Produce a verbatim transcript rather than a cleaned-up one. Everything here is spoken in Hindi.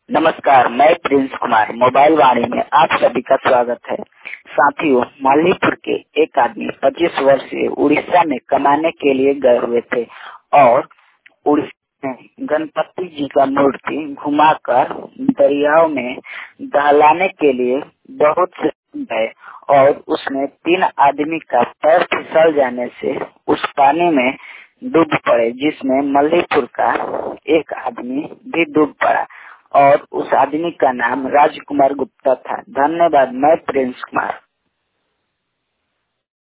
नमस्कार, मैं प्रिंस कुमार मोबाइल वाणी में आप सभी का स्वागत है। साथियों, मल्लीपुर के एक आदमी पच्चीस वर्ष से उड़ीसा में कमाने के लिए गए हुए थे और उड़ीसा में गणपति जी का मूर्ति घुमाकर दरियाओं में दहलाने के लिए बहुत से गए और उसमें तीन आदमी का पैर फिसल जाने से उस पानी में डूब पड़े, जिसमें मल्लीपुर का एक आदमी भी डूब पड़ा और उस आदमी का नाम राजकुमार गुप्ता था। धन्यवाद। मैं प्रिंस कुमार।